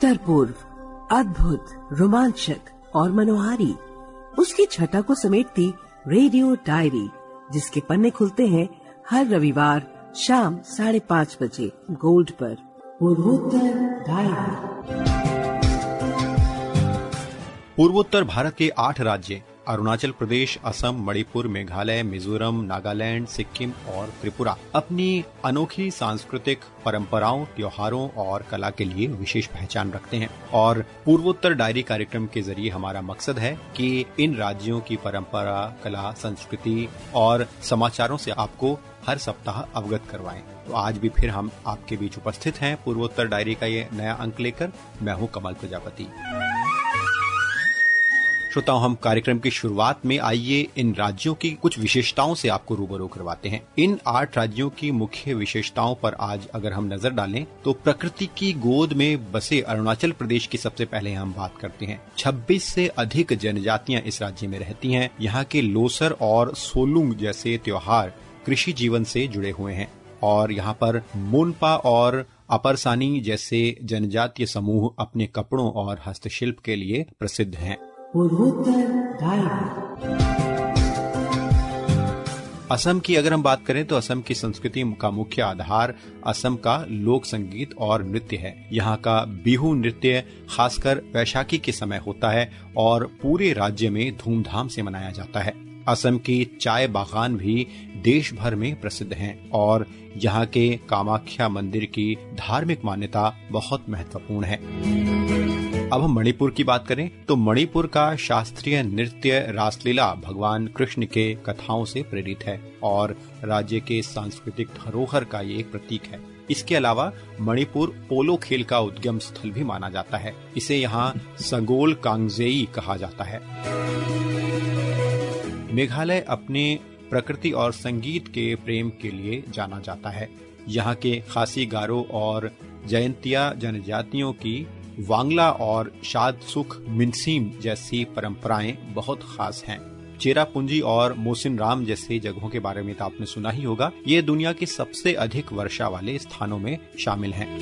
उत्तर पूर्व, अद्भुत, रोमांचक और मनोहारी, उसकी छटा को समेटती रेडियो डायरी, जिसके पन्ने खुलते हैं हर रविवार शाम 5:30 बजे गोल्ड पर। पूर्वोत्तर डायरी। पूर्वोत्तर भारत के 8 राज्य अरुणाचल प्रदेश, असम, मणिपुर, मेघालय, मिजोरम, नागालैंड, सिक्किम और त्रिपुरा अपनी अनोखी सांस्कृतिक परंपराओं, त्योहारों और कला के लिए विशेष पहचान रखते हैं। और पूर्वोत्तर डायरी कार्यक्रम के जरिए हमारा मकसद है कि इन राज्यों की परंपरा, कला, संस्कृति और समाचारों से आपको हर सप्ताह अवगत करवाएं। तो आज भी फिर हम आपके बीच उपस्थित हैं पूर्वोत्तर डायरी का ये नया अंक लेकर। मैं हूं कमल प्रजापति। श्रोताओं, हम कार्यक्रम की शुरुआत में आइए इन राज्यों की कुछ विशेषताओं से आपको रूबरू करवाते हैं। इन 8 राज्यों की मुख्य विशेषताओं पर आज अगर हम नजर डालें तो प्रकृति की गोद में बसे अरुणाचल प्रदेश की सबसे पहले हम बात करते हैं। 26 से अधिक जनजातियां इस राज्य में रहती हैं। यहाँ के लोसर और सोलुंग जैसे त्योहार कृषि जीवन से जुड़े हुए हैं और यहाँ पर मोनपा और अपरसानी जैसे जनजातीय समूह अपने कपड़ों और हस्तशिल्प के लिए प्रसिद्ध हैं। असम की अगर हम बात करें तो असम की संस्कृति का मुख्य आधार असम का लोक संगीत और नृत्य है। यहाँ का बिहू नृत्य खासकर वैशाखी के समय होता है और पूरे राज्य में धूमधाम से मनाया जाता है। असम की चाय बागान भी देश भर में प्रसिद्ध हैं और यहाँ के कामाख्या मंदिर की धार्मिक मान्यता बहुत महत्वपूर्ण है। अब हम मणिपुर की बात करें तो मणिपुर का शास्त्रीय नृत्य रासलीला भगवान कृष्ण के कथाओं से प्रेरित है और राज्य के सांस्कृतिक धरोहर का ये एक प्रतीक है। इसके अलावा मणिपुर पोलो खेल का उद्गम स्थल भी माना जाता है। इसे यहाँ सगोल कांगजेई कहा जाता है। मेघालय अपने प्रकृति और संगीत के प्रेम के लिए जाना जाता है। यहाँ के खासी, गारो और जयंतिया जनजातियों की वांगला और शादसुख मिनसीम जैसी परंपराएं बहुत खास हैं। चेरापूंजी और मोसिनराम जैसे जगहों के बारे में तो आपने सुना ही होगा। ये दुनिया के सबसे अधिक वर्षा वाले स्थानों में शामिल हैं।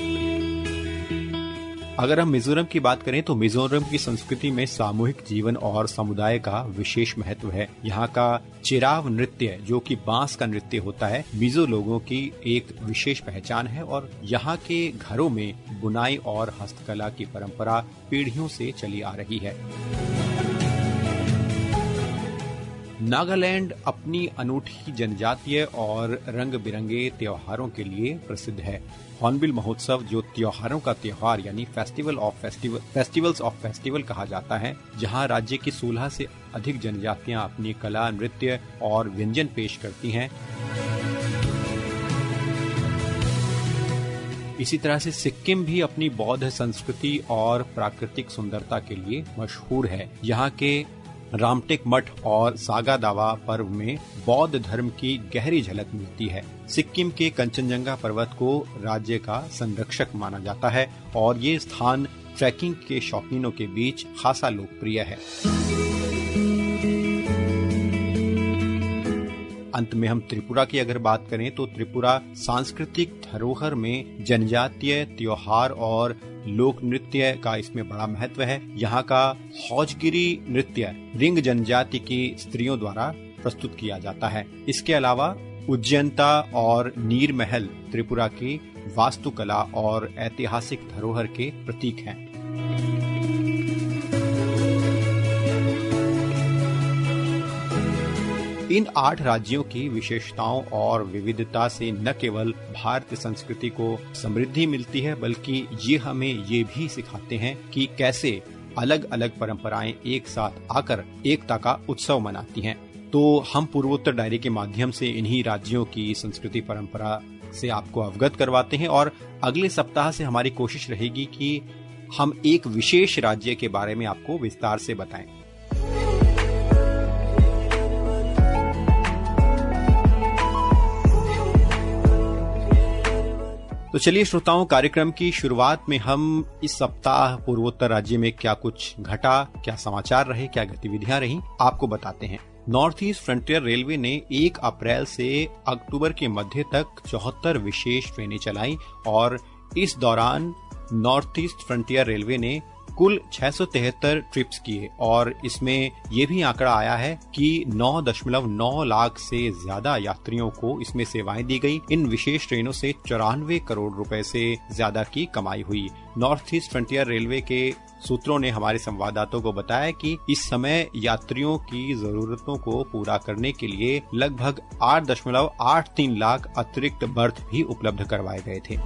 अगर हम मिजोरम की बात करें तो मिजोरम की संस्कृति में सामूहिक जीवन और समुदाय का विशेष महत्व है। यहाँ का चिराव नृत्य जो कि बांस का नृत्य होता है, मिजो लोगों की एक विशेष पहचान है और यहाँ के घरों में बुनाई और हस्तकला की परंपरा पीढ़ियों से चली आ रही है। नागालैंड अपनी अनूठी जनजातीय और रंग बिरंगे त्योहारों के लिए प्रसिद्ध है। हॉर्नबिल महोत्सव जो त्योहारों का त्योहार यानी फेस्टिवल्स ऑफ फेस्टिवल कहा जाता है, जहां राज्य की 16 से अधिक जनजातियां अपनी कला, नृत्य और व्यंजन पेश करती हैं। इसी तरह से सिक्किम भी अपनी बौद्ध संस्कृति और प्राकृतिक सुंदरता के लिए मशहूर है। यहाँ के रामटेक मठ और सागा दावा पर्व में बौद्ध धर्म की गहरी झलक मिलती है। सिक्किम के कंचनजंगा पर्वत को राज्य का संरक्षक माना जाता है और ये स्थान ट्रैकिंग के शौकीनों के बीच खासा लोकप्रिय है। अंत में हम त्रिपुरा की अगर बात करें तो त्रिपुरा सांस्कृतिक धरोहर में जनजातीय त्योहार और लोक नृत्य का इसमें बड़ा महत्व है। यहाँ का हौजगिरी नृत्य रिंग जनजाति की स्त्रियों द्वारा प्रस्तुत किया जाता है। इसके अलावा उज्जैनता और नीर महल त्रिपुरा की वास्तुकला और ऐतिहासिक धरोहर के प्रतीक हैं। इन 8 राज्यों की विशेषताओं और विविधता से न केवल भारतीय संस्कृति को समृद्धि मिलती है, बल्कि ये हमें ये भी सिखाते हैं कि कैसे अलग अलग परंपराएं एक साथ आकर एकता का उत्सव मनाती हैं। तो हम पूर्वोत्तर डायरी के माध्यम से इन्हीं राज्यों की संस्कृति परंपरा से आपको अवगत करवाते हैं और अगले सप्ताह से हमारी कोशिश रहेगी कि हम एक विशेष राज्य के बारे में आपको विस्तार से बताएं। तो चलिए श्रोताओं, कार्यक्रम की शुरुआत में हम इस सप्ताह पूर्वोत्तर राज्य में क्या कुछ घटा, क्या समाचार रहे, क्या गतिविधियां रही, आपको बताते हैं। नॉर्थ ईस्ट फ्रंटियर रेलवे ने 1 अप्रैल से अक्टूबर के मध्य तक 74 विशेष ट्रेनें चलाई और इस दौरान नॉर्थ ईस्ट फ्रंटियर रेलवे ने कुल 673 ट्रिप्स किए और इसमें ये भी आंकड़ा आया है कि 9.9 लाख से ज्यादा यात्रियों को इसमें सेवाएं दी गई। इन विशेष ट्रेनों से 94 करोड़ रुपए से ज्यादा की कमाई हुई। नॉर्थ ईस्ट फ्रंटियर रेलवे के सूत्रों ने हमारे संवाददाताओं को बताया कि इस समय यात्रियों की जरूरतों को पूरा करने के लिए लगभग 8.83 लाख अतिरिक्त बर्थ भी उपलब्ध करवाए गए थे।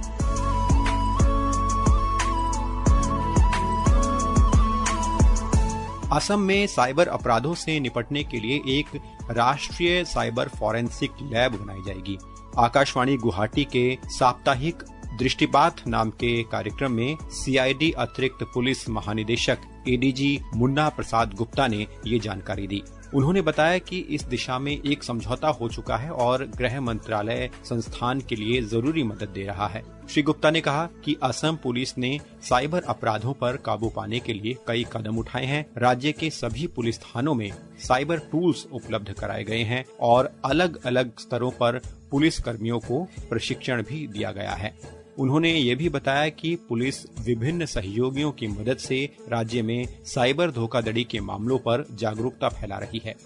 असम में साइबर अपराधों से निपटने के लिए एक राष्ट्रीय साइबर फॉरेंसिक लैब बनाई जाएगी। आकाशवाणी गुवाहाटी के साप्ताहिक दृष्टिपात नाम के कार्यक्रम में सीआईडी अतिरिक्त पुलिस महानिदेशक एडीजी मुन्ना प्रसाद गुप्ता ने ये जानकारी दी। उन्होंने बताया कि इस दिशा में एक समझौता हो चुका है और गृह मंत्रालय संस्थान के लिए जरूरी मदद दे रहा है। श्री गुप्ता ने कहा कि असम पुलिस ने साइबर अपराधों पर काबू पाने के लिए कई कदम उठाए हैं। राज्य के सभी पुलिस थानों में साइबर टूल्स उपलब्ध कराए गए हैं और अलग अलग स्तरों पर पुलिस कर्मियों को प्रशिक्षण भी दिया गया है। उन्होंने ये भी बताया कि पुलिस विभिन्न सहयोगियों की मदद से राज्य में साइबर धोखाधड़ी के मामलों पर जागरूकता फैला रही है।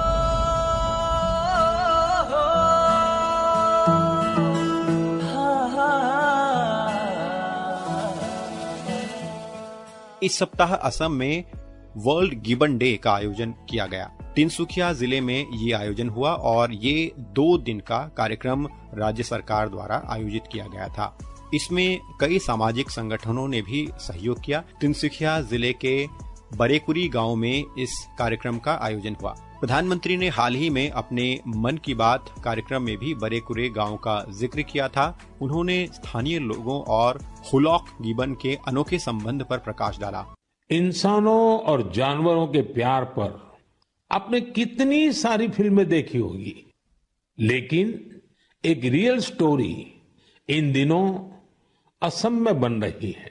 इस सप्ताह असम में वर्ल्ड गिबन डे का आयोजन किया गया। तिनसुकिया जिले में ये आयोजन हुआ और ये 2 दिन का कार्यक्रम राज्य सरकार द्वारा आयोजित किया गया था। इसमें कई सामाजिक संगठनों ने भी सहयोग किया। तिनसुकिया जिले के बरेकुरी गांव में इस कार्यक्रम का आयोजन हुआ। प्रधानमंत्री ने हाल ही में अपने मन की बात कार्यक्रम में भी बरेकुरे गांव का जिक्र किया था। उन्होंने स्थानीय लोगों और हुलॉक गिबन के अनोखे संबंध पर प्रकाश डाला। इंसानों और जानवरों के प्यार पर आपने कितनी सारी फिल्में देखी होगी, लेकिन एक रियल स्टोरी इन दिनों असम में बन रही है।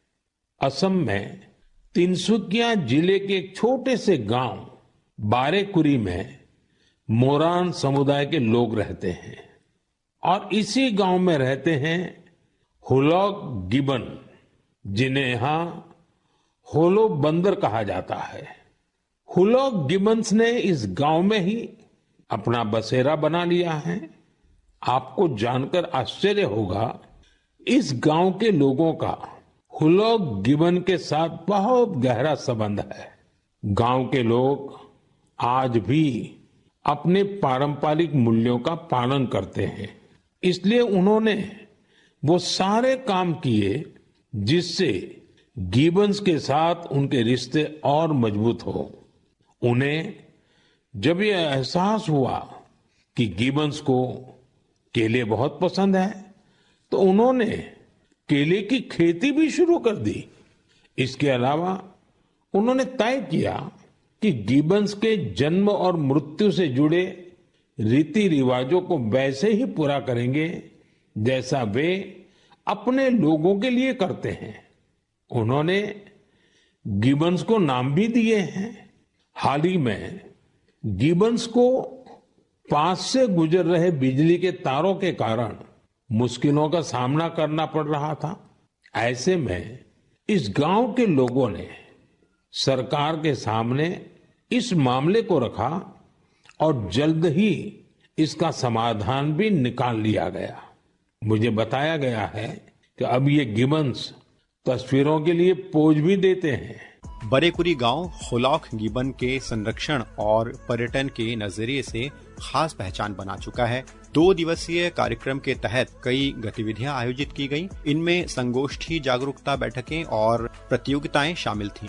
असम में तिनसुकिया जिले के एक छोटे से गांव बारेकुरी में मोरान समुदाय के लोग रहते हैं और इसी गांव में रहते हैं हुलॉक गिबन, जिन्हें यहां होलो बंदर कहा जाता है। हुलॉक गिबन्स ने इस गांव में ही अपना बसेरा बना लिया है। आपको जानकर आश्चर्य होगा, इस गांव के लोगों का हुलॉक गिबन के साथ बहुत गहरा संबंध है। गांव के लोग आज भी अपने पारंपरिक मूल्यों का पालन करते हैं, इसलिए उन्होंने वो सारे काम किए जिससे गिबन्स के साथ उनके रिश्ते और मजबूत हो। उन्हें जब ये एहसास हुआ कि गिबन्स को केले बहुत पसंद है, तो उन्होंने केले की खेती भी शुरू कर दी। इसके अलावा उन्होंने तय किया कि गिबन्स के जन्म और मृत्यु से जुड़े रीति रिवाजों को वैसे ही पूरा करेंगे जैसा वे अपने लोगों के लिए करते हैं। उन्होंने गिबन्स को नाम भी दिए हैं। हाल ही में गिबन्स को पास से गुजर रहे बिजली के तारों के कारण मुश्किलों का सामना करना पड़ रहा था। ऐसे में इस गांव के लोगों ने सरकार के सामने इस मामले को रखा और जल्द ही इसका समाधान भी निकाल लिया गया। मुझे बताया गया है कि अब ये गिबन्स तस्वीरों के लिए पोज भी देते हैं। बरेकुरी गांव हुलॉक गिबन के संरक्षण और पर्यटन के नजरिए से खास पहचान बना चुका है। 2 दिवसीय कार्यक्रम के तहत कई गतिविधियां आयोजित की गईं। इनमें संगोष्ठी, जागरूकता बैठकें और प्रतियोगिताएं शामिल थीं।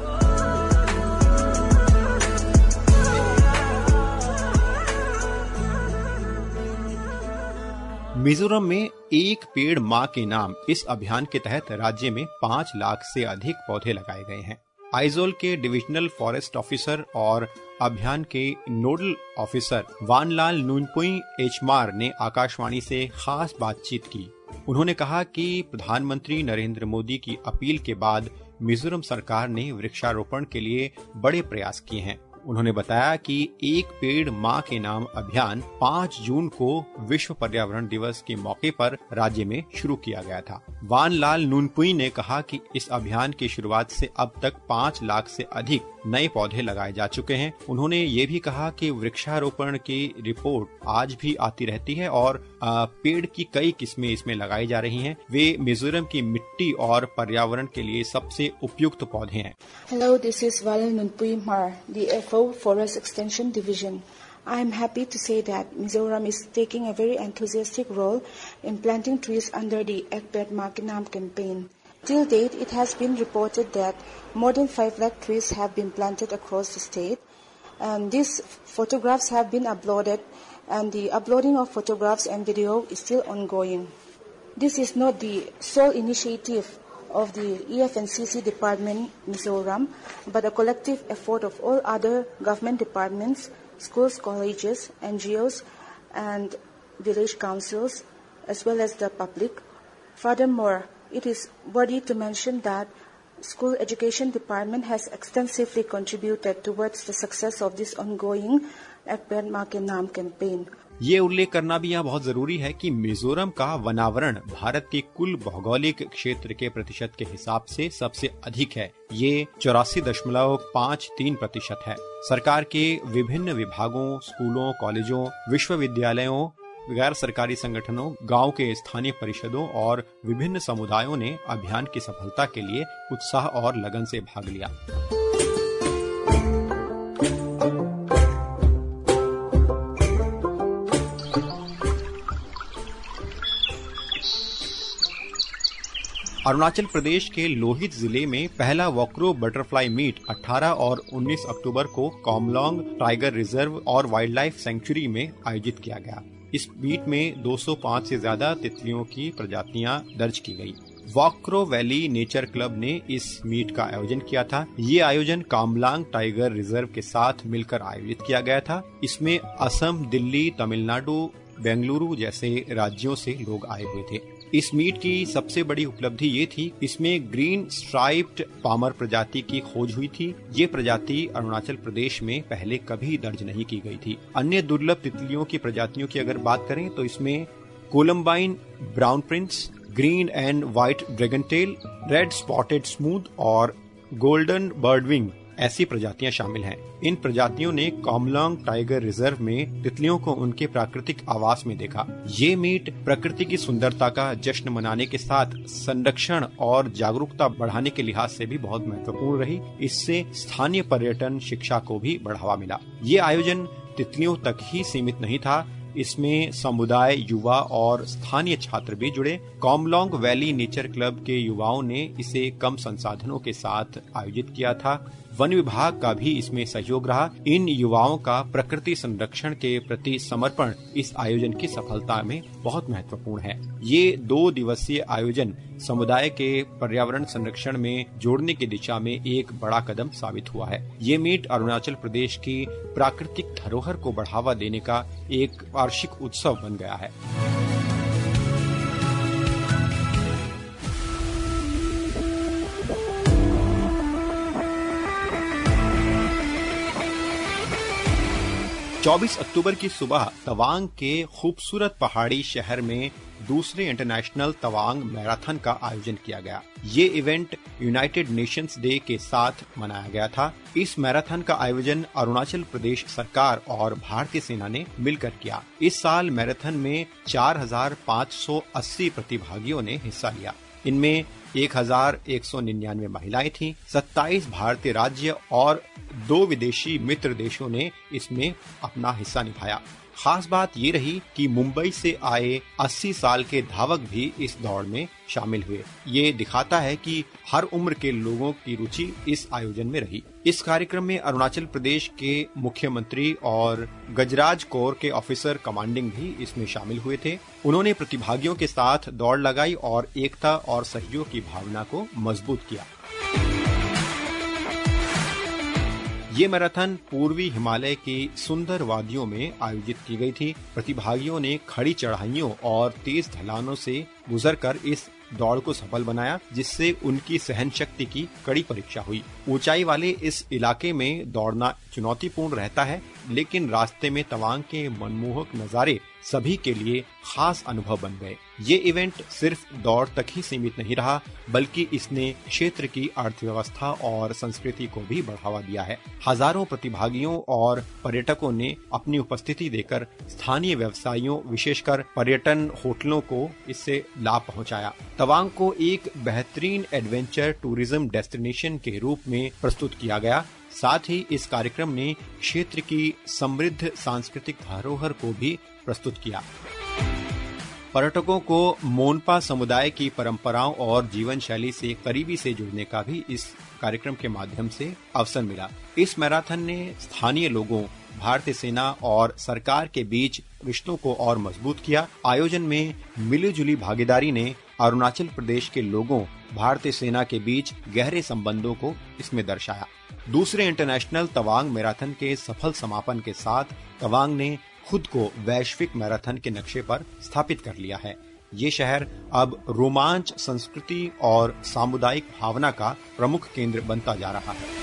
मिजोरम में एक पेड़ मां के नाम इस अभियान के तहत राज्य में 5 लाख से अधिक पौधे लगाए गए हैं। आइजोल के डिविजनल फॉरेस्ट ऑफिसर और अभियान के नोडल ऑफिसर वानलाल नुनपुई एचमार ने आकाशवाणी से खास बातचीत की। उन्होंने कहा कि प्रधानमंत्री नरेंद्र मोदी की अपील के बाद मिजोरम सरकार ने वृक्षारोपण के लिए बड़े प्रयास किए हैं। उन्होंने बताया कि एक पेड़ मां के नाम अभियान 5 जून को विश्व पर्यावरण दिवस के मौके पर राज्य में शुरू किया गया था। वान लाल नूनपुई ने कहा कि इस अभियान की शुरुआत से अब तक 5 लाख से अधिक नए पौधे लगाए जा चुके हैं। उन्होंने ये भी कहा कि वृक्षारोपण की रिपोर्ट आज भी आती रहती है और पेड़ की कई किस्में इसमें लगाई जा रही हैं। वे मिजोरम की मिट्टी और पर्यावरण के लिए सबसे उपयुक्त पौधे हैं। हेलो, दिस इज वालन नूनपुई मार, DFO forest extension division. I am happy to say that Mizoram is taking a very enthusiastic role in planting trees under the Ekpet Makinam campaign. Till date, it has been reported that more than 5 lakh trees have been planted across the state. And these photographs have been uploaded, and the uploading of photographs and video is still ongoing. This is not the sole initiative of the EFNCC department, Mizoram, but a collective effort of all other government departments, schools, colleges, NGOs, and village councils, as well as the public. Furthermore, it is worthy to mention that School Education Department has extensively contributed towards the success of this ongoing Ek Ped Maa Ke Naam campaign. ये उल्लेख करना भी यहाँ बहुत जरूरी है कि मिजोरम का वनावरण भारत के कुल भौगोलिक क्षेत्र के प्रतिशत के हिसाब से सबसे अधिक है। ये 84.53% है। सरकार के विभिन्न विभागों, स्कूलों, कॉलेजों, विश्वविद्यालयों, गैर सरकारी संगठनों, गांव के स्थानीय परिषदों और विभिन्न समुदायों ने अभियान की सफलता के लिए उत्साह और लगन से भाग लिया। अरुणाचल प्रदेश के लोहित जिले में पहला वॉकरो बटरफ्लाई मीट 18 और 19 अक्टूबर को कोमलोंग टाइगर रिजर्व और वाइल्ड लाइफ सेंचुरी में आयोजित किया गया। इस मीट में 205 से ज्यादा तितलियों की प्रजातियां दर्ज की गई। वॉकरो वैली नेचर क्लब ने इस मीट का आयोजन किया था। ये आयोजन कामलांग टाइगर रिजर्व के साथ मिलकर आयोजित किया गया था। इसमें असम, दिल्ली, तमिलनाडु, बेंगलुरु जैसे राज्यों से लोग आए हुए थे। इस मीट की सबसे बड़ी उपलब्धि ये थी, इसमें ग्रीन स्ट्राइप्ड पामर प्रजाति की खोज हुई थी। ये प्रजाति अरुणाचल प्रदेश में पहले कभी दर्ज नहीं की गई थी। अन्य दुर्लभ तितलियों की प्रजातियों की अगर बात करें तो इसमें columbine brown prince, green and white dragon tail, red spotted smooth और गोल्डन बर्डविंग ऐसी प्रजातियां शामिल हैं। इन प्रजातियों ने कोमलोंग टाइगर रिजर्व में तितलियों को उनके प्राकृतिक आवास में देखा। ये मीट प्रकृति की सुंदरता का जश्न मनाने के साथ संरक्षण और जागरूकता बढ़ाने के लिहाज से भी बहुत महत्वपूर्ण रही। इससे स्थानीय पर्यटन शिक्षा को भी बढ़ावा मिला। ये आयोजन तितलियों तक ही सीमित नहीं था, इसमें समुदाय, युवा और स्थानीय छात्र भी जुड़े। कोमलोंग वैली नेचर क्लब के युवाओं ने इसे कम संसाधनों के साथ आयोजित किया था। वन विभाग का भी इसमें सहयोग रहा। इन युवाओं का प्रकृति संरक्षण के प्रति समर्पण इस आयोजन की सफलता में बहुत महत्वपूर्ण है। ये 2 दिवसीय आयोजन समुदाय के पर्यावरण संरक्षण में जोड़ने की दिशा में एक बड़ा कदम साबित हुआ है। ये मीट अरुणाचल प्रदेश की प्राकृतिक धरोहर को बढ़ावा देने का एक वार्षिक उत्सव बन गया है। चौबीस अक्टूबर की सुबह तवांग के खूबसूरत पहाड़ी शहर में दूसरे इंटरनेशनल तवांग मैराथन का आयोजन किया गया। ये इवेंट यूनाइटेड नेशंस डे के साथ मनाया गया था। इस मैराथन का आयोजन अरुणाचल प्रदेश सरकार और भारतीय सेना ने मिलकर किया। इस साल मैराथन में 4,580 प्रतिभागियों ने हिस्सा लिया। इनमें 1,199 महिलाएं थीं, 27 भारतीय राज्य और 2 विदेशी मित्र देशों ने इसमें अपना हिस्सा निभाया। खास बात ये रही कि मुंबई से आए 80 साल के धावक भी इस दौड़ में शामिल हुए। ये दिखाता है कि हर उम्र के लोगों की रुचि इस आयोजन में रही। इस कार्यक्रम में अरुणाचल प्रदेश के मुख्यमंत्री और गजराज कोर के ऑफिसर कमांडिंग भी इसमें शामिल हुए थे। उन्होंने प्रतिभागियों के साथ दौड़ लगाई और एकता और सहयोग की भावना को मजबूत किया। ये मैराथन पूर्वी हिमालय की सुंदर वादियों में आयोजित की गई थी। प्रतिभागियों ने खड़ी चढ़ाइयों और तेज ढलानों से गुजरकर इस दौड़ को सफल बनाया, जिससे उनकी सहन शक्ति की कड़ी परीक्षा हुई। ऊंचाई वाले इस इलाके में दौड़ना चुनौतीपूर्ण रहता है, लेकिन रास्ते में तवांग के मनमोहक नजारे सभी के लिए खास अनुभव बन गए। ये इवेंट सिर्फ दौड़ तक ही सीमित नहीं रहा, बल्कि इसने क्षेत्र की अर्थव्यवस्था और संस्कृति को भी बढ़ावा दिया है। हजारों प्रतिभागियों और पर्यटकों ने अपनी उपस्थिति देकर स्थानीय व्यवसायियों, विशेषकर पर्यटन होटलों को इससे लाभ पहुंचाया। तवांग को एक बेहतरीन एडवेंचर टूरिज्म डेस्टिनेशन के रूप में प्रस्तुत किया गया। साथ ही इस कार्यक्रम ने क्षेत्र की समृद्ध सांस्कृतिक धरोहर को भी प्रस्तुत किया। पर्यटकों को मोनपा समुदाय की परंपराओं और जीवन शैली से करीबी से जुड़ने का भी इस कार्यक्रम के माध्यम से अवसर मिला। इस मैराथन ने स्थानीय लोगों, भारतीय सेना और सरकार के बीच रिश्तों को और मजबूत किया। आयोजन में मिलीजुली भागीदारी ने अरुणाचल प्रदेश के लोगों, भारतीय सेना के बीच गहरे संबंधों को इसमें दर्शाया। दूसरे इंटरनेशनल तवांग मैराथन के सफल समापन के साथ तवांग ने खुद को वैश्विक मैराथन के नक्शे पर स्थापित कर लिया है। ये शहर अब रोमांच, संस्कृति और सामुदायिक भावना का प्रमुख केंद्र बनता जा रहा है।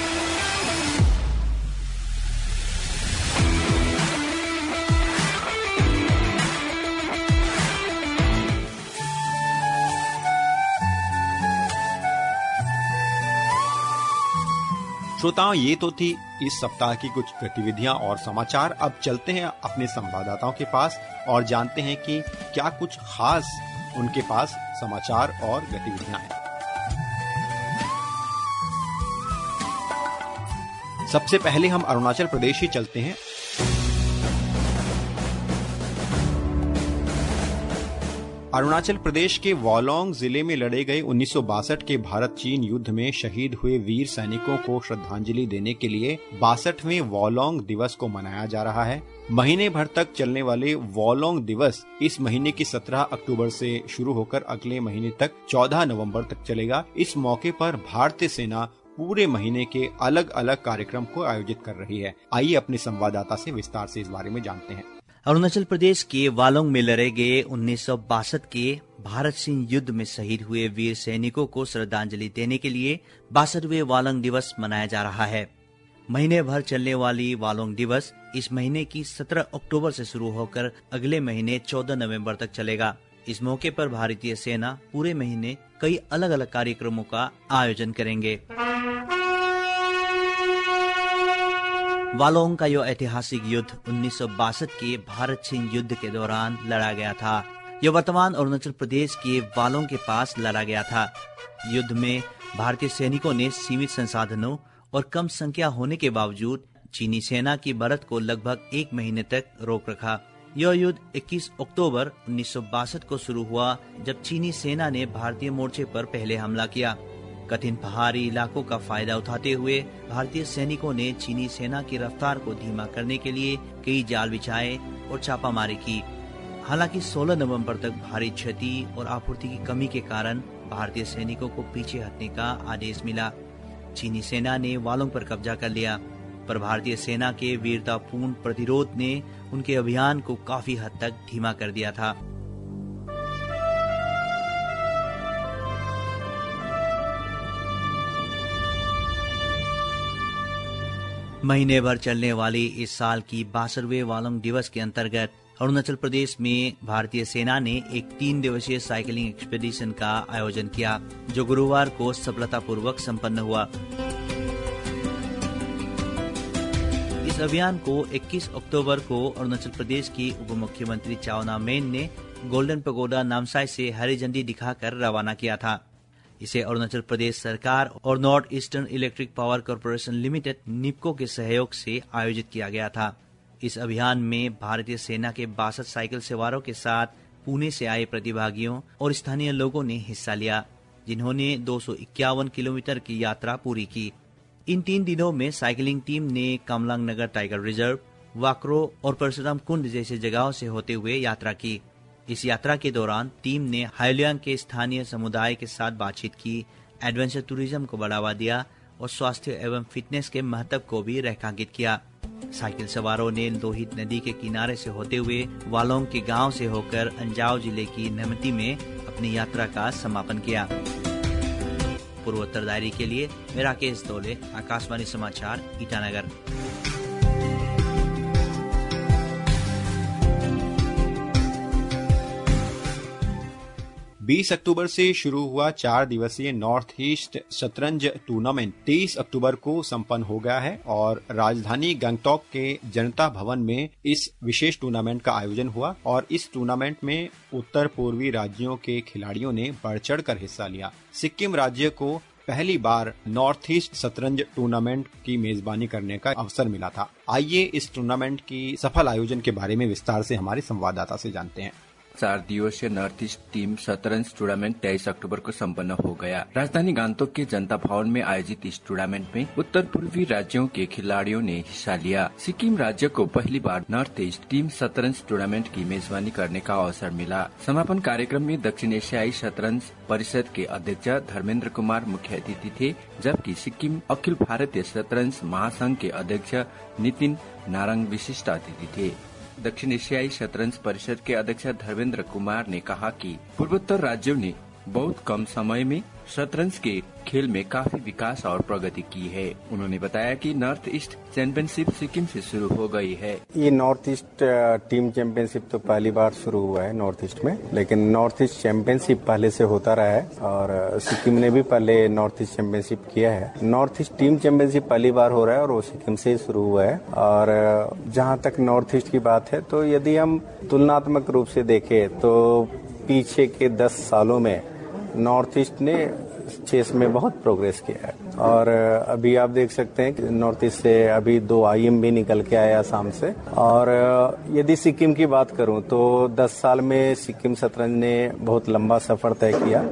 श्रोताओं, ये तो थी इस सप्ताह की कुछ गतिविधियां और समाचार। अब चलते हैं अपने संवाददाताओं के पास और जानते हैं कि क्या कुछ खास उनके पास समाचार और गतिविधियां हैं। सबसे पहले हम अरुणाचल प्रदेश ही चलते हैं। अरुणाचल प्रदेश के वोलोंग जिले में लड़े गए 1962 के भारत चीन युद्ध में शहीद हुए वीर सैनिकों को श्रद्धांजलि देने के लिए 62वें वोलोंग दिवस को मनाया जा रहा है। महीने भर तक चलने वाले वोलोंग दिवस इस महीने की 17 अक्टूबर से शुरू होकर अगले महीने तक 14 नवंबर तक चलेगा। इस मौके पर भारतीय सेना पूरे महीने के अलग अलग कार्यक्रम को आयोजित कर रही है। आइए अपने संवाददाता से विस्तार से इस बारे में जानते हैं। अरुणाचल प्रदेश के वालोंग में लड़े गए 1962 के भारत चीन युद्ध में शहीद हुए वीर सैनिकों को श्रद्धांजलि देने के लिए 62वें वालोंग दिवस मनाया जा रहा है। महीने भर चलने वाली वालोंग दिवस इस महीने की 17 अक्टूबर से शुरू होकर अगले महीने 14 नवंबर तक चलेगा। इस मौके पर भारतीय सेना पूरे महीने कई अलग अलग कार्यक्रमों का आयोजन करेंगे। वालोंग का यह ऐतिहासिक युद्ध 1962 के भारत चीन युद्ध के दौरान लड़ा गया था। यह वर्तमान अरुणाचल प्रदेश के वालोंग के पास लड़ा गया था। युद्ध में भारतीय सैनिकों ने सीमित संसाधनों और कम संख्या होने के बावजूद चीनी सेना की बढ़त को लगभग एक महीने तक रोक रखा। यह युद्ध 21 अक्टूबर 1962 को शुरू हुआ, जब चीनी सेना ने भारतीय मोर्चे पर पहले हमला किया। कठिन पहाड़ी इलाकों का फायदा उठाते हुए भारतीय सैनिकों ने चीनी सेना की रफ्तार को धीमा करने के लिए कई जाल बिछाए और छापामारी की। हालांकि 16 नवंबर तक भारी क्षति और आपूर्ति की कमी के कारण भारतीय सैनिकों को पीछे हटने का आदेश मिला। चीनी सेना ने वालोंग पर कब्जा कर लिया, पर भारतीय सेना के वीरतापूर्ण प्रतिरोध ने उनके अभियान को काफी हद तक धीमा कर दिया था। महीने भर चलने वाली इस साल की 62वें वालोंग दिवस के अंतर्गत अरुणाचल प्रदेश में भारतीय सेना ने एक 3 दिवसीय साइकिलिंग एक्सपीडिशन का आयोजन किया, जो गुरुवार को सफलतापूर्वक संपन्न हुआ। इस अभियान को 21 अक्टूबर को अरुणाचल प्रदेश की उप मुख्यमंत्री चाउना मेन ने गोल्डन पगोडा नामसाई से हरी झंडी दिखाकर रवाना किया था। इसे अरुणाचल प्रदेश सरकार और north eastern electric power corporation limited NEEPCO के सहयोग से आयोजित किया गया था। इस अभियान में भारतीय सेना के 62 साइकिल सवारों के साथ पुणे से आए प्रतिभागियों और स्थानीय लोगों ने हिस्सा लिया, जिन्होंने 251 किलोमीटर की यात्रा पूरी की। इन 3 दिनों में साइकिलिंग टीम ने कामलांग नगर टाइगर रिजर्व, वाक्रो और परशुराम कुंड जैसे जगहों से होते हुए यात्रा की। इस यात्रा के दौरान टीम ने हाइलियांग के स्थानीय समुदाय के साथ बातचीत की, एडवेंचर टूरिज्म को बढ़ावा दिया और स्वास्थ्य एवं फिटनेस के महत्व को भी रेखांकित किया। साइकिल सवारों ने लोहित नदी के किनारे से होते हुए वालोंग के गांव से होकर अंजाव जिले की नमती में अपनी यात्रा का समापन किया। पूर्वोत्तर डायरी के लिए मैं राकेश तोले, आकाशवाणी समाचार, ईटानगर। 20 अक्टूबर से शुरू हुआ 4 दिवसीय नॉर्थ ईस्ट शतरंज टूर्नामेंट 23 अक्टूबर को संपन्न हो गया है और राजधानी गंगटोक के जनता भवन में इस विशेष टूर्नामेंट का आयोजन हुआ और इस टूर्नामेंट में उत्तर पूर्वी राज्यों के खिलाड़ियों ने बढ़ चढ़कर हिस्सा लिया। सिक्किम राज्य को पहली बार नॉर्थ ईस्ट शतरंज टूर्नामेंट की मेजबानी करने का अवसर मिला था। आइए इस टूर्नामेंट की सफल आयोजन के बारे में विस्तार से हमारे संवाददाता से जानते हैं। 4 दिवसीय नॉर्थ ईस्ट टीम शतरंज टूर्नामेंट 23 अक्टूबर को संपन्न हो गया। राजधानी गांगटोक के जनता भवन में आयोजित इस टूर्नामेंट में उत्तर पूर्वी राज्यों के खिलाड़ियों ने हिस्सा लिया। सिक्किम राज्य को पहली बार नॉर्थ ईस्ट टीम शतरंज टूर्नामेंट की मेजबानी करने का अवसर मिला। समापन कार्यक्रम में दक्षिण एशियाई शतरंज परिषद के अध्यक्ष धर्मेंद्र कुमार मुख्य अतिथि थे, जबकि सिक्किम अखिल भारतीय शतरंज महासंघ के अध्यक्ष नितिन नारंग विशिष्ट अतिथि थे। दक्षिण एशियाई शतरंज परिषद के अध्यक्ष धर्मेंद्र कुमार ने कहा कि पूर्वोत्तर राज्यों ने बहुत कम समय में शतरंज के खेल में काफी विकास और प्रगति की है। उन्होंने बताया कि नॉर्थ ईस्ट चैंपियनशिप सिक्किम से शुरू हो गई है। ये नॉर्थ ईस्ट टीम चैंपियनशिप तो पहली बार शुरू हुआ है नॉर्थ ईस्ट में, लेकिन नॉर्थ ईस्ट चैंपियनशिप पहले से होता रहा है और सिक्किम ने भी पहले नॉर्थ ईस्ट चैंपियनशिप किया है। नॉर्थ ईस्ट टीम चैंपियनशिप पहली बार हो रहा है और वो सिक्किम से ही शुरू हुआ है। और जहाँ तक नॉर्थ ईस्ट की बात है तो यदि हम तुलनात्मक रूप से देखें तो पीछे के 10 सालों में नॉर्थ ईस्ट ने चेस में बहुत प्रोग्रेस किया है और अभी आप देख सकते हैं कि नॉर्थ ईस्ट से अभी 2 IM भी निकल के आया आसाम से। और यदि सिक्किम की बात करूं तो 10 साल में सिक्किम शतरंज ने बहुत लंबा सफर तय किया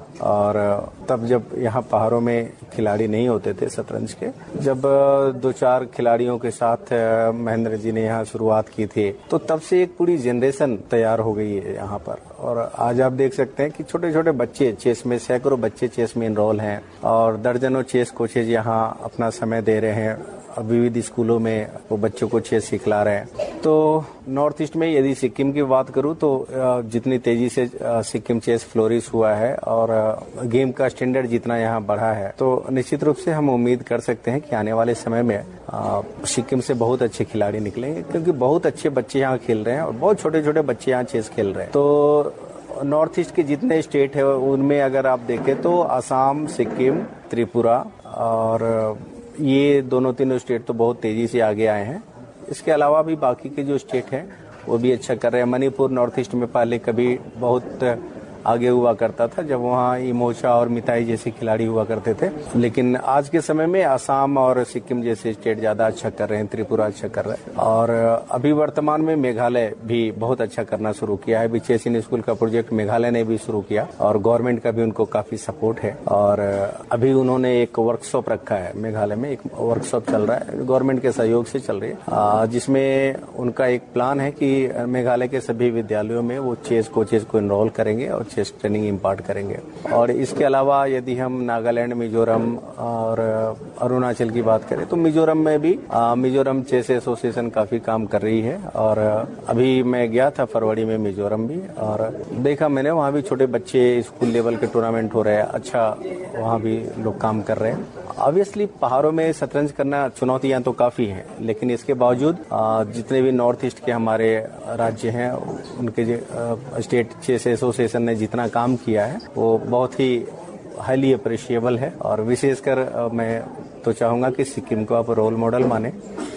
और तब जब यहाँ पहाड़ों में खिलाड़ी नहीं होते थे शतरंज के, जब 2-4 खिलाड़ियों के साथ महेंद्र जी ने यहाँ शुरुआत की थी तो तब से एक पूरी जनरेशन तैयार हो गई है यहाँ पर। और आज आप देख सकते हैं कि छोटे छोटे बच्चे चेस में, सैकड़ों बच्चे चेस में इनरोल हैं और दर्जनों चेस कोचेज यहाँ अपना समय दे रहे हैं। विविध स्कूलों में वो बच्चों को चेस सिखला रहे हैं। तो नॉर्थ ईस्ट में यदि सिक्किम की बात करूं तो जितनी तेजी से सिक्किम चेस फ्लोरिश हुआ है और गेम का स्टैंडर्ड जितना यहाँ बढ़ा है तो निश्चित रूप से हम उम्मीद कर सकते हैं कि आने वाले समय में सिक्किम से बहुत अच्छे खिलाड़ी निकलेंगे, क्योंकि बहुत अच्छे बच्चे यहाँ खेल रहे हैं और बहुत छोटे छोटे बच्चे यहाँ चेस खेल रहे हैं। तो नॉर्थ ईस्ट के जितने स्टेट है उनमें अगर आप देखें तो असम, सिक्किम, त्रिपुरा और ये दोनों स्टेट तो बहुत तेजी से आगे आए हैं। इसके अलावा भी बाकी के जो स्टेट हैं वो भी अच्छा कर रहे हैं। मणिपुर नॉर्थ ईस्ट में पहले कभी बहुत आगे हुआ करता था जब वहाँ इमोचा और मिताई जैसे खिलाड़ी हुआ करते थे, लेकिन आज के समय में असम और सिक्किम जैसे स्टेट ज्यादा अच्छा कर रहे हैं, त्रिपुरा अच्छा कर रहे हैं और अभी वर्तमान में मेघालय भी बहुत अच्छा करना शुरू किया है। चेस इन स्कूल का प्रोजेक्ट मेघालय ने भी शुरू किया और गवर्नमेंट का भी उनको काफी सपोर्ट है और अभी उन्होंने एक वर्कशॉप रखा है। मेघालय में एक वर्कशॉप चल रहा है, गवर्नमेंट के सहयोग से चल रही है, जिसमें उनका एक प्लान है कि मेघालय के सभी विद्यालयों में वो चेस कोचेज को इनरोल करेंगे और चेस ट्रेनिंग इम्पार्ट करेंगे। और इसके अलावा यदि हम नागालैंड, मिजोरम और अरुणाचल की बात करें तो मिजोरम में भी मिजोरम चेस एसोसिएशन काफी काम कर रही है और अभी मैं गया था फरवरी में मिजोरम भी और देखा मैंने वहाँ भी छोटे बच्चे स्कूल लेवल के टूर्नामेंट हो रहे हैं, अच्छा वहाँ भी लोग काम कर रहे हैं। ऑब्वियसली पहाड़ों में शतरंज करना चुनौतियां तो काफी हैं, लेकिन इसके बावजूद जितने भी नॉर्थ ईस्ट के हमारे राज्य हैं उनके स्टेट चेस एसोसिएशन ने जितना काम किया है वो बहुत ही हाईली अप्रिशिएबल है और विशेषकर मैं तो चाहूंगा कि सिक्किम को आप रोल मॉडल माने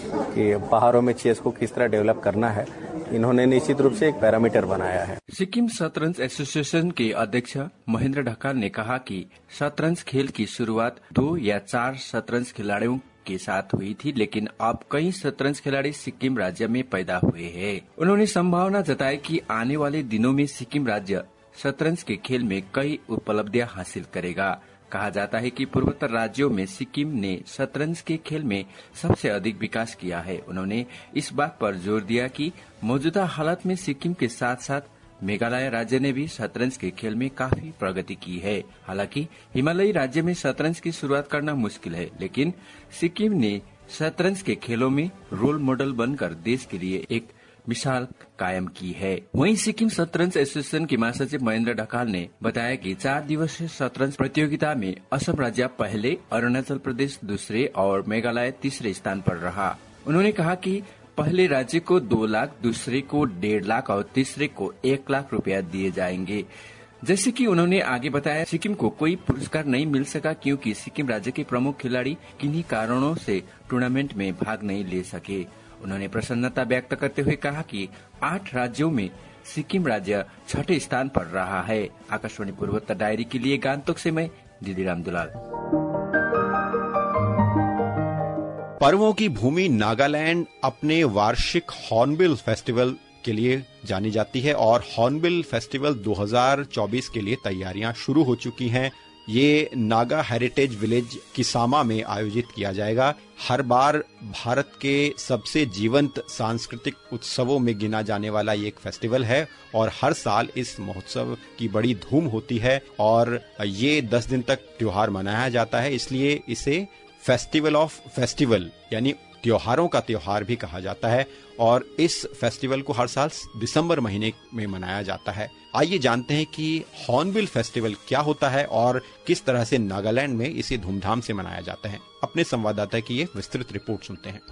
कि पहाड़ों में चेस को किस तरह डेवलप करना है। इन्होंने निश्चित रूप से एक पैरामीटर बनाया है। सिक्किम शतरंज एसोसिएशन के अध्यक्ष महेंद्र ढकाल ने कहा कि शतरंज खेल की शुरुआत 2 या 4 शतरंज खिलाड़ियों के साथ हुई थी, लेकिन अब कई शतरंज खिलाड़ी सिक्किम राज्य में पैदा हुए हैं। उन्होंने संभावना जताई कि आने वाले दिनों में सिक्किम राज्य शतरंज के खेल में कई उपलब्धियां हासिल करेगा। कहा जाता है कि पूर्वोत्तर राज्यों में सिक्किम ने शतरंज के खेल में सबसे अधिक विकास किया है। उन्होंने इस बात पर जोर दिया कि मौजूदा हालत में सिक्किम के साथ साथ मेघालय राज्य ने भी शतरंज के खेल में काफी प्रगति की है। हालांकि हिमालयी राज्य में शतरंज की शुरुआत करना मुश्किल है, लेकिन सिक्किम ने शतरंज के खेलों में रोल मॉडल बनकर देश के लिए एक मिसाल कायम की है। वहीं सिक्किम शतरंज एसोसिएशन के महासचिव महेंद्र ढकाल ने बताया कि 4 दिवसीय शतरंज प्रतियोगिता में असम राज्य पहले, अरुणाचल प्रदेश दूसरे और मेघालय तीसरे स्थान पर रहा। उन्होंने कहा कि पहले राज्य को 2 लाख, दूसरे को 1.5 लाख और तीसरे को 1 लाख रुपया दिए जाएंगे। जैसे कि उन्होंने आगे बताया, सिक्किम को कोई पुरस्कार नहीं मिल सका क्योंकि सिक्किम राज्य के प्रमुख खिलाड़ी किन्हीं कारणों से टूर्नामेंट में भाग नहीं ले सके। उन्होंने प्रसन्नता व्यक्त करते हुए कहा कि 8 राज्यों में सिक्किम राज्य 6ठे स्थान पर रहा है। आकाशवाणी पूर्वोत्तर डायरी के लिए गान्तोक से मैं दीदीराम दुलाल। पर्वों की भूमि नागालैंड अपने वार्षिक हॉर्नबिल फेस्टिवल के लिए जानी जाती है और हॉर्नबिल फेस्टिवल 2024 के लिए तैयारियां शुरू हो चुकी हैं। ये नागा हेरिटेज विलेज किसामा में आयोजित किया जाएगा। हर बार भारत के सबसे जीवंत सांस्कृतिक उत्सवों में गिना जाने वाला ये एक फेस्टिवल है और हर साल इस महोत्सव की बड़ी धूम होती है और ये 10 दिन तक त्योहार मनाया जाता है, इसलिए इसे फेस्टिवल ऑफ फेस्टिवल यानी त्योहारों का त्योहार भी कहा जाता है और इस फेस्टिवल को हर साल दिसंबर महीने में मनाया जाता है। आइए जानते हैं कि हॉर्नबिल फेस्टिवल क्या होता है और किस तरह से नागालैंड में इसे धूमधाम से मनाया जाता है। अपने संवाददाता की ये विस्तृत रिपोर्ट सुनते हैं।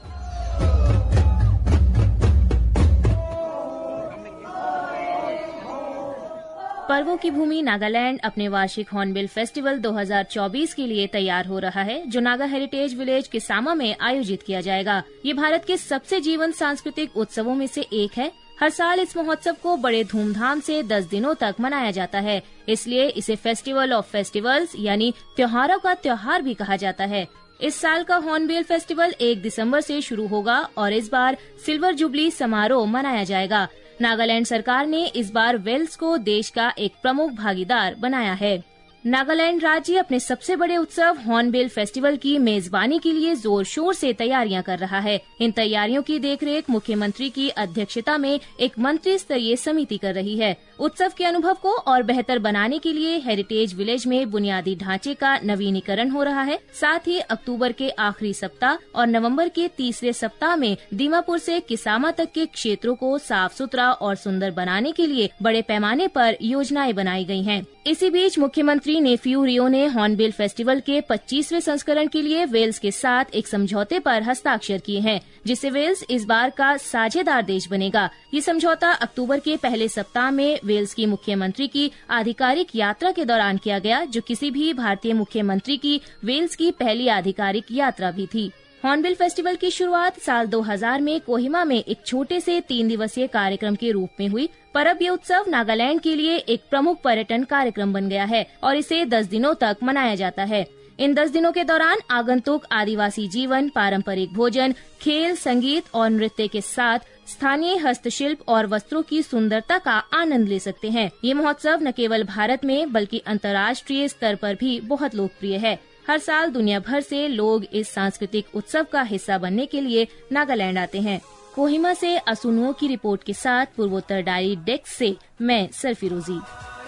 पर्वों की भूमि नागालैंड अपने वार्षिक हॉर्नबिल फेस्टिवल 2024 के लिए तैयार हो रहा है, जो नागा हेरिटेज विलेज किसामा में आयोजित किया जाएगा। ये भारत के सबसे जीवंत सांस्कृतिक उत्सवों में से एक है। हर साल इस महोत्सव को बड़े धूमधाम से 10 दिनों तक मनाया जाता है, इसलिए इसे फेस्टिवल ऑफ फेस्टिवल्स यानी त्योहारों का त्योहार भी कहा जाता है। इस साल का हॉर्नबिल फेस्टिवल 1 दिसंबर से शुरू होगा और इस बार सिल्वर जुबली समारोह मनाया जाएगा। नागालैंड सरकार ने इस बार वेल्स को देश का एक प्रमुख भागीदार बनाया है। नागालैंड राज्य अपने सबसे बड़े उत्सव हॉर्नबिल फेस्टिवल की मेजबानी के लिए जोर शोर से तैयारियां कर रहा है। इन तैयारियों की देखरेख मुख्यमंत्री की अध्यक्षता में एक मंत्री स्तरीय समिति कर रही है। उत्सव के अनुभव को और बेहतर बनाने के लिए हेरिटेज विलेज में बुनियादी ढांचे का नवीनीकरण हो रहा है। साथ ही अक्टूबर के आखिरी सप्ताह और नवंबर के तीसरे सप्ताह में दीमापुर से किसामा तक के क्षेत्रों को साफ सुथरा और सुंदर बनाने के लिए बड़े पैमाने पर योजनाएं बनाई गई हैं। इसी बीच मुख्यमंत्री नेफ्यू रियो ने हॉर्नबिल फेस्टिवल के 25वें संस्करण के लिए वेल्स के साथ एक समझौते पर हस्ताक्षर किए हैं, जिससे वेल्स इस बार का साझेदार देश बनेगा। ये समझौता अक्टूबर के पहले सप्ताह में वेल्स की मुख्यमंत्री की आधिकारिक यात्रा के दौरान किया गया, जो किसी भी भारतीय मुख्यमंत्री की वेल्स की पहली आधिकारिक यात्रा भी थी। हॉर्नबिल फेस्टिवल की शुरुआत साल 2000 में कोहिमा में एक छोटे से 3 दिवसीय कार्यक्रम के रूप में हुई, पर अब ये उत्सव नागालैंड के लिए एक प्रमुख पर्यटन कार्यक्रम बन गया है और इसे 10 दिनों तक मनाया जाता है। इन 10 दिनों के दौरान आगंतुक आदिवासी जीवन, पारंपरिक भोजन, खेल, संगीत और नृत्य के साथ स्थानीय हस्तशिल्प और वस्त्रों की सुंदरता का आनंद ले सकते हैं। ये महोत्सव न केवल भारत में बल्कि अंतर्राष्ट्रीय स्तर पर भी बहुत लोकप्रिय है। हर साल दुनिया भर से लोग इस सांस्कृतिक उत्सव का हिस्सा बनने के लिए नागालैंड आते हैं। कोहिमा से असुनुओं की रिपोर्ट के साथ पूर्वोत्तर डायरी डेस्क से मैं सरफिरोजी।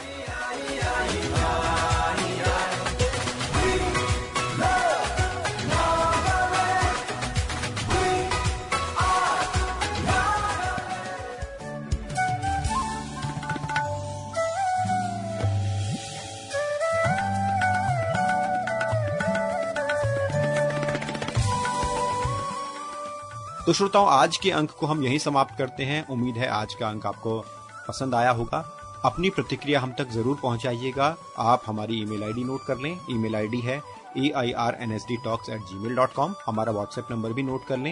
तो श्रोताओं, आज के अंक को हम यहीं समाप्त करते हैं। उम्मीद है आज का अंक आपको पसंद आया होगा। अपनी प्रतिक्रिया हम तक जरूर पहुंचाइएगा। आप हमारी ईमेल आईडी नोट कर लें। ईमेल आईडी है airnsdtalks@gmail.com। हमारा व्हाट्सएप नंबर भी नोट कर लें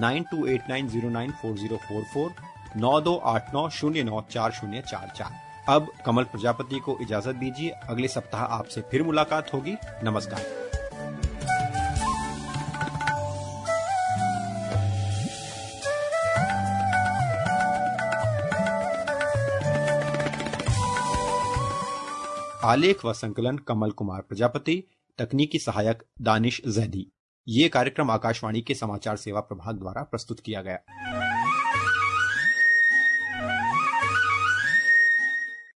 9289094044 9289094044। अब कमल प्रजापति को इजाजत दीजिए। अगले सप्ताह आपसे फिर मुलाकात होगी। नमस्कार। आलेख व संकलन कमल कुमार प्रजापति, तकनीकी सहायक दानिश जैदी। ये कार्यक्रम आकाशवाणी के समाचार सेवा प्रभाग द्वारा प्रस्तुत किया गया।